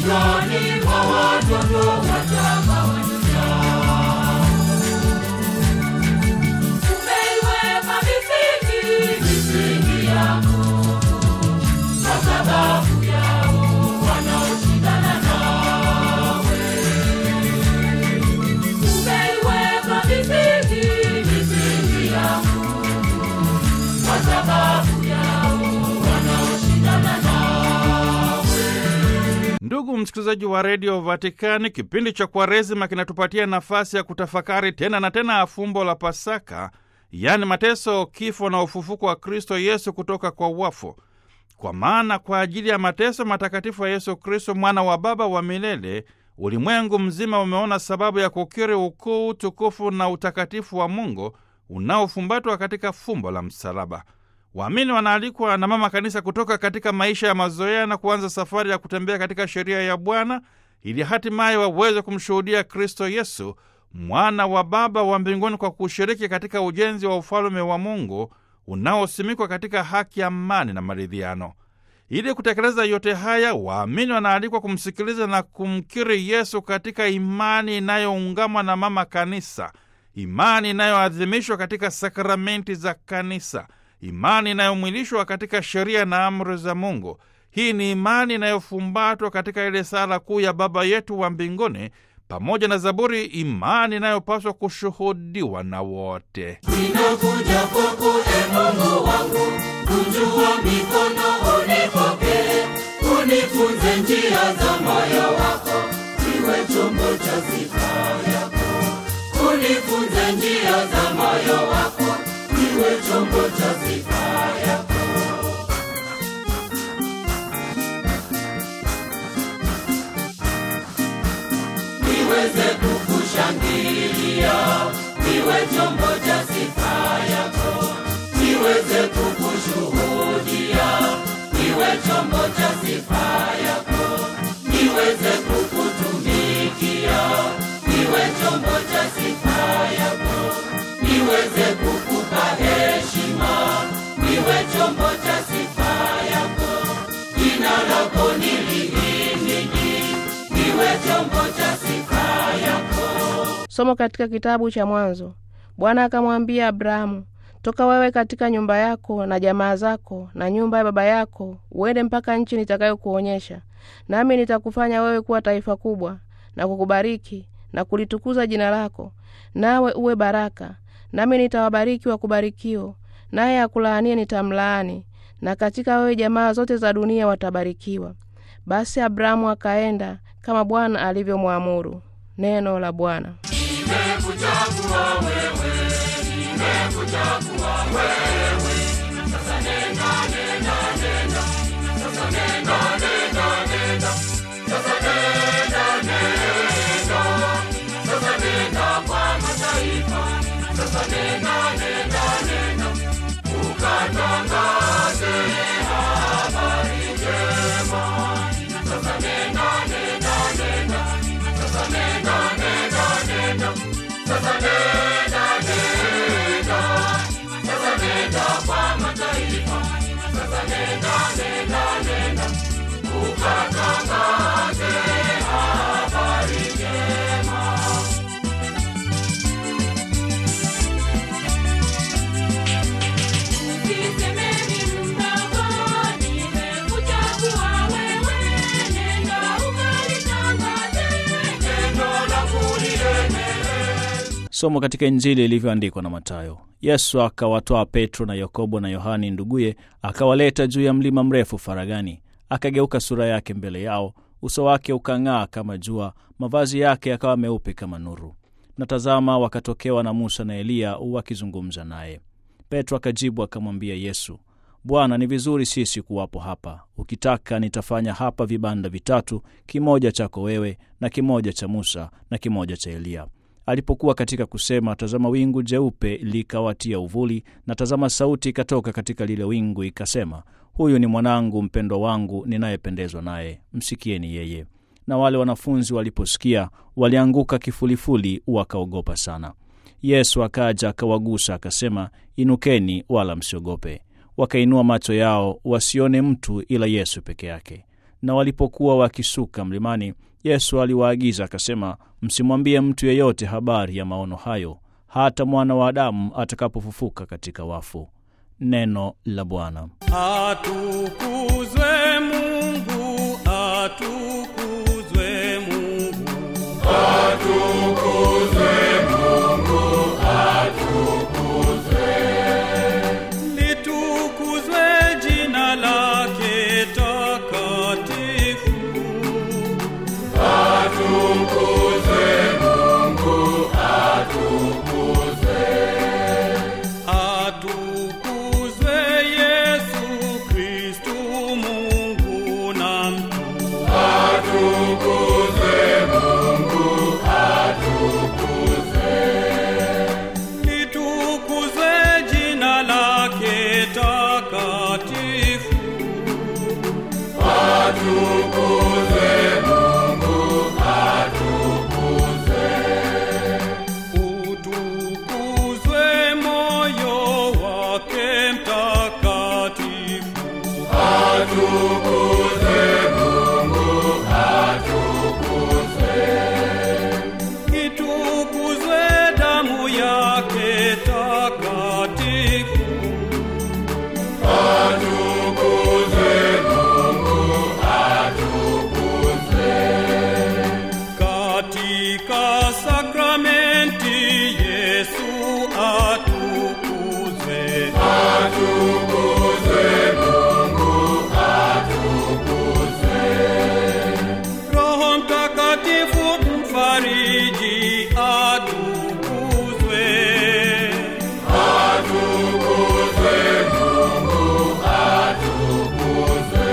miongoni mwa watoto wachanga wa dunia. Umeiweka misingi yako kwa sababu yao wanaoshindana nawe. Umeiweka misingi yako kwa sababu yao wanaoshindana nawe. Ndugu msikilizaji wa Radio Vatikani, kipindi cha Kwaresima kinatupatia nafasi ya kutafakari tena na tena fumbo la Pasaka, yani mateso, kifo na ufufuko wa Kristo Yesu kutoka kwa wafu. Kwa maana kwa ajili ya mateso matakatifu ya Yesu Kristo, mwana wa Baba wa milele, ulimwengu mzima umeona sababu ya kukiri ukuu, tukufu na utakatifu wa Mungu unaofumbatwa katika fumbo la msalaba. Waamini wanaalikwa na Mama Kanisa kutoka katika maisha ya mazoea na kuanza safari ya kutembea katika sheria ya Bwana ili hatimaye waweze kumshuhudia Kristo Yesu, mwana wa Baba wa mbinguni, kwa kushiriki katika ujenzi wa ufalme wa Mungu unaosimikwa katika haki, amani na maridhiano. Ili kutekeleza yote haya, waamini wanaalikwa kumsikiliza na kumkiri Yesu katika imani inayoungamwa na Mama Kanisa, imani inayoadhimishwa katika sakramenti za Kanisa, imani inayomwilishwa katika sheria na amri za Mungu. Hii ni imani inayofumbatwa katika ile sala kuu ya Baba yetu wa mbinguni, pamoja na Zaburi, imani inayopaswa kushuhudiwa na wote. Ninakuja kwako, Mungu wangu, kunjua mikono unipokee, unifunze njia za moyo wako, niwe chombo cha sifa yako. Unifunze njia za moyo wako, niwe chombo cha sifa yako. Niweze kukushangilia, niwe chombo cha sifa yako. Niweze kukushuhudia, niwe chombo cha sifa yako. Niweze kukutumikia, niwe chombo cha sifa yako. Niweze kukupa heshima, niwe chombo cha sifa yako. Jina lako nilihimidi, niwe chombo cha sifa yako. Somo katika kitabu cha Mwanzo. Bwana akamwambia Abrahamu, toka wewe katika nyumba yako na jamaa zako na nyumba ya baba yako, uende mpaka nchi nitakayokuonyesha, nami nitakufanya wewe kuwa taifa kubwa, na kukubariki na kulitukuza jina lako, nawe uwe baraka. Nami nitawabariki wakubarikio, naye akulaanie nitamlaani, na katika wewe jamaa zote za dunia watabarikiwa. Basi Abrahamu akaenda kama Bwana alivyomwamuru. Neno la Bwana. Nimekuchagua wewe, nimekuchagua wewe. Sasa nenda, nenda, nenda. Sasa nenda, nenda, nenda. Sasa nenda, nenda. Sasa nenda kwa mataifa. Sasa nenda, nenda, nenda. Ukatangaze habari njema. Sasa nenda, nenda, nenda. Sasa nenda, nenda, nenda. Sasa nenda, nenda. Sasa nenda kwa mataifa. Sasa nenda, nenda, nenda. Ukatangaze habari njema. Usisemeni mdogo, nimekuchagua wewe. Nenda ukalitangaze neno la kuliendeleza. Somo katika Injili ilivyoandikwa na Mathayo. Yesu akawatoa Petro na Yakobo na Yohani nduguye, akawaleta juu ya mlima mrefu faragani. Akageuka sura yake mbele yao, uso wake ukang'aa kama jua, mavazi yake yakawa meupe kama nuru. Na tazama, wakatokewa na Musa na Eliya wakizungumza naye. Petro akajibu akamwambia Yesu, Bwana, ni vizuri sisi kuwapo hapa. Ukitaka nitafanya hapa vibanda vitatu, kimoja chako wewe na kimoja cha Musa na kimoja cha Eliya. Alipokuwa katika kusema, tazama wingu jeupe likawatia uvuli, na tazama sauti ikatoka katika lile wingu ikasema, huyu ni mwanangu mpendwa wangu ninayependezwa naye, msikieni yeye. Na wale wanafunzi waliposikia walianguka kifulifuli, wakaogopa sana. Yesu akaja akawagusa akasema, inukeni wala msiogope. Wakainua macho yao wasione mtu ila Yesu peke yake. Na walipokuwa wakisuka mlimani, Yesu aliwaagiza akasema, msimwambie mtu yeyote habari ya maono hayo, hata Mwana wa Adamu atakapofufuka katika wafu. Neno la Bwana. Atukuzwe Mungu, atukuzwe Mungu, atukuzwe Mungu, atukuzwe. Litukuzwe jina lake takatifu. Atukuzwe Mungu, atukuzwe. Atukuzwe Yesu Kristu Mungu na mtu. Atukuzwe Mungu, atukuzwe. Litukuzwe jina lake takatifu. Atukuzwe Mungu, atukuzwe. Utukuzwe moyo wake mtakatifu. Atukuzwe Mungu, atukuzwe. Itukuzwe damu yake takatifu. Atukuzwe Mungu, atukuzwe. Katika sakramenti Yesu atukuzwe. Atukuzwe Mungu, atukuzwe. Roho Mtakatifu mfariji atukuzwe. Atukuzwe Mungu, atukuzwe.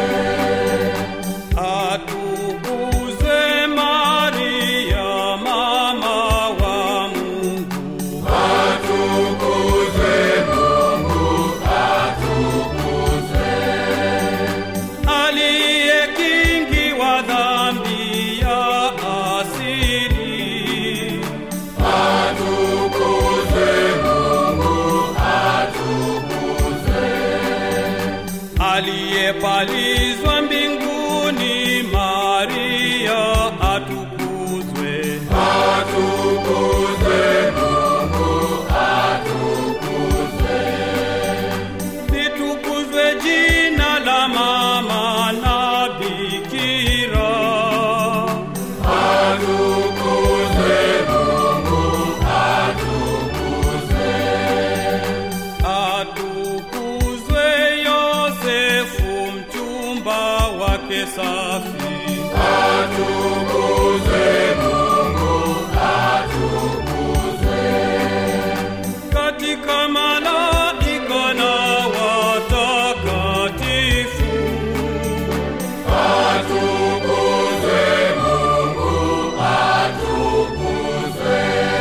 Atukuzwe Maria mama wa Mungu. Atukuzwe Mungu, atukuzwe. Aliyekingiwa dhambi ya asili. Atukuzwe Mungu, atukuzwe. Aliyepalizwa mbinguni Maria atukuzwe. Atukuzwe Mungu, atukuzwe. Litukuzwe jina la mama na bikira. Atukuzwe Mungu, atukuzwe. Atukuzwe Yosefu mchumba wake safi. Atukuzwe Mungu, atukuzwe. Katika malaika na watakatifu. Atukuzwe Mungu, atukuzwe.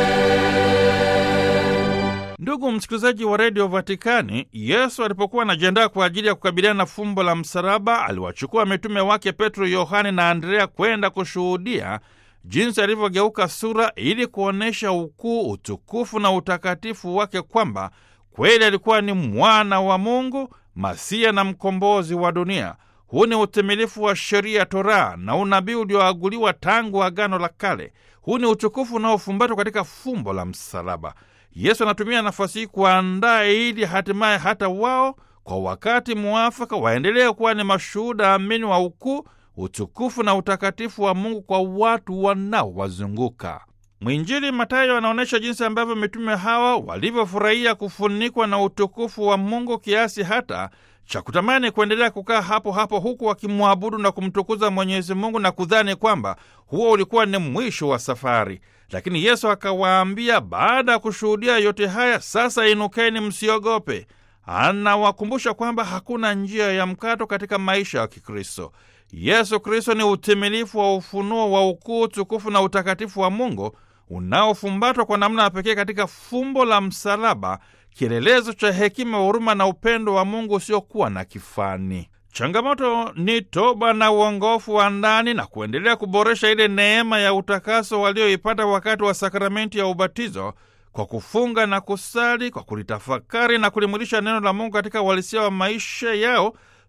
Ndugu msikilizaji wa redio Vatikani, Yesu alipokuwa anajiandaa kwa ajili ya kukabiliana na fumbo la msalaba, aliwachukua mitume wake Petro, Yohane na Andrea kwenda kushuhudia jinsi alivyogeuka sura ili kuonyesha ukuu, utukufu na utakatifu wake, kwamba kweli alikuwa ni mwana wa Mungu, Masia na mkombozi wa dunia. Huu ni utimilifu wa sheria, Torah na unabii ulioaguliwa tangu Agano la Kale. Huu ni utukufu unaofumbatwa katika fumbo la msalaba. Yesu anatumia nafasi hii kuandaa ili hatimaye hata wao kwa wakati muafaka waendelee kuwa ni mashuhuda amini wa ukuu, utukufu na utakatifu wa Mungu kwa watu wanaowazunguka. Mwinjili Mathayo anaonyesha jinsi ambavyo mitume hawa walivyofurahia kufunikwa na utukufu wa Mungu kiasi hata cha kutamani kuendelea kukaa hapo hapo huku wakimwabudu na kumtukuza Mwenyezi Mungu na kudhani kwamba huo ulikuwa ni mwisho wa safari. Lakini Yesu akawaambia, baada ya kushuhudia yote haya, sasa inukeni, msiogope. Anawakumbusha kwamba hakuna njia ya mkato katika maisha ya Kikristo. Yesu Kristo ni utimilifu wa ufunuo wa ukuu, tukufu na utakatifu wa Mungu unaofumbatwa kwa namna ya pekee katika fumbo la msalaba, kielelezo cha hekima, huruma na upendo wa Mungu usiokuwa na kifani. Changamoto ni toba na uongofu wa ndani na kuendelea kuboresha ile neema ya utakaso walioipata wakati wa sakramenti ya ubatizo, kwa kufunga na kusali, kwa kulitafakari na kulimwilisha neno la Mungu katika uhalisia wa maisha yao,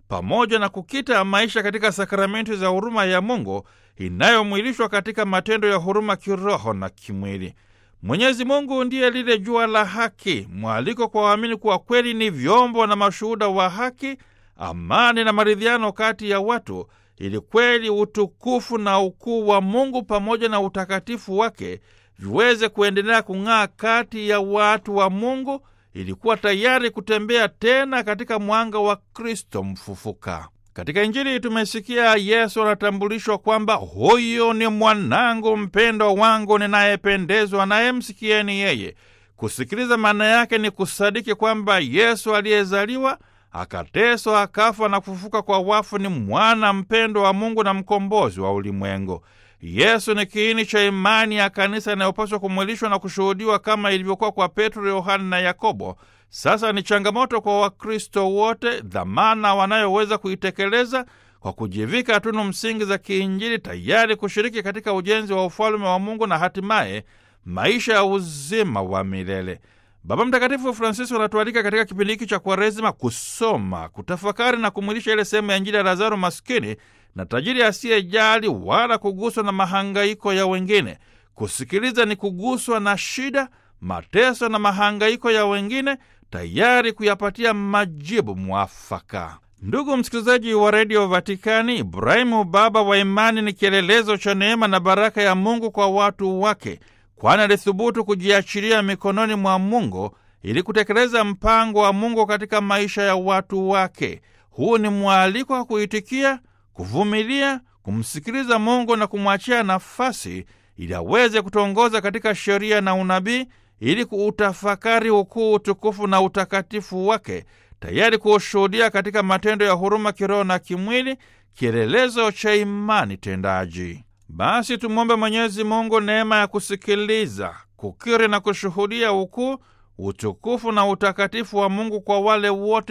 pamoja na kukita maisha katika sakramenti za huruma ya Mungu inayomwilishwa katika matendo ya huruma kiroho na kimwili. Mwenyezi Mungu ndiye lile jua la haki, mwaliko kwa waamini kuwa kweli ni vyombo na mashuhuda wa haki, amani na maridhiano kati ya watu, ili kweli, utukufu na ukuu wa Mungu pamoja na utakatifu wake viweze kuendelea kung'aa kati ya watu wa Mungu, ili kuwa tayari kutembea tena katika mwanga wa Kristo mfufuka. Katika Injili tumesikia Yesu anatambulishwa kwamba huyo ni mwanangu mpendwa wangu ninayependezwa naye, msikieni yeye. Kusikiliza maana yake ni kusadiki kwamba Yesu aliyezaliwa, akateswa, akafa na kufufuka kwa wafu ni mwana mpendwa wa Mungu na mkombozi wa ulimwengu. Yesu ni kiini cha imani ya kanisa inayopaswa kumwilishwa na kushuhudiwa kama ilivyokuwa kwa Petro, Yohana na Yakobo. Sasa ni changamoto kwa Wakristo wote, dhamana wanayoweza kuitekeleza kwa kujivika tunu msingi za kiinjili, tayari kushiriki katika ujenzi wa ufalme wa Mungu na hatimaye maisha ya uzima wa milele. Baba Mtakatifu Francisco anatualika katika kipindi hiki cha Kwaresima kusoma, kutafakari na kumwilisha ile sehemu ya Injili ya Lazaro maskini na tajiri asiyejali wala kuguswa na mahangaiko ya wengine. Kusikiliza ni kuguswa na shida, mateso na mahangaiko ya wengine, tayari kuyapatia majibu mwafaka. Ndugu msikilizaji wa redio Vatikani, Ibrahimu baba wa imani ni kielelezo cha neema na baraka ya Mungu kwa watu wake, kwani alithubutu kujiachilia mikononi mwa Mungu ili kutekeleza mpango wa Mungu katika maisha ya watu wake. Huu ni mwaliko wa kuitikia, kuvumilia, kumsikiliza Mungu na kumwachia nafasi ili aweze kutongoza katika sheria na unabii, ili kuutafakari ukuu, utukufu na utakatifu wake, tayari kuushuhudia katika matendo ya huruma kiroho na kimwili, kielelezo cha imani tendaji. Basi tumwombe Mwenyezi Mungu neema ya kusikiliza, kukiri na kushuhudia ukuu, utukufu na utakatifu wa Mungu kwa wale wote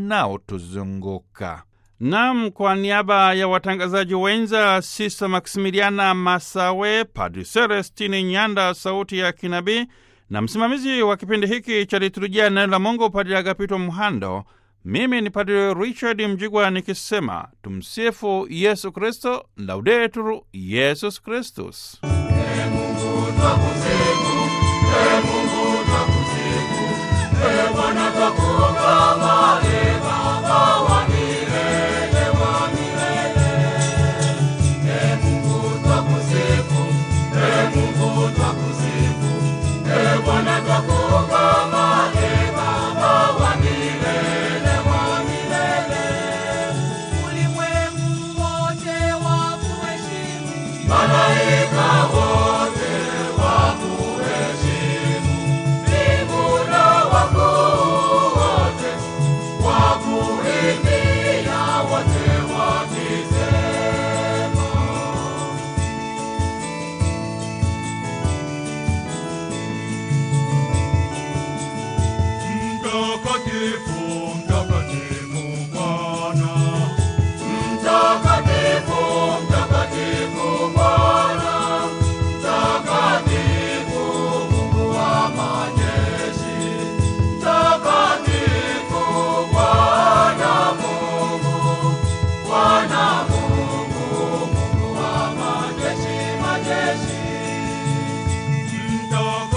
wanaotuzunguka. Naam, kwa niaba ya watangazaji wenza Sista Maksimiliana Masawe, Padri Celestini Nyanda sauti ya kinabii, na msimamizi wa kipindi hiki cha liturujia neno la Mungu Padri Agapito Mhando, mimi ni Padri Richard Mjigwa nikisema tumsifu Yesu Kristo, Laudetur Yesus Kristus. Mungu twakusifu, Mungu twakusifu, Bwana twakuomba Baba wa milele wa milele. Mungu twakusifu, Mungu twakusifu, Bwana twakuomba Baba wa milele wa milele. Ulimwengu wote wakuheshimu, malaika wote wakuheshimu, mbingu na wakuu wote wakuimbia, wote wakisema mtakatifu, mtakatifu Bwana, mtakatifu, mtakatifu Bwana, mtakatifu Mungu wa majeshi, mtakatifu Bwana Mungu, Bwana Mungu, Mungu wa majeshi, majeshi.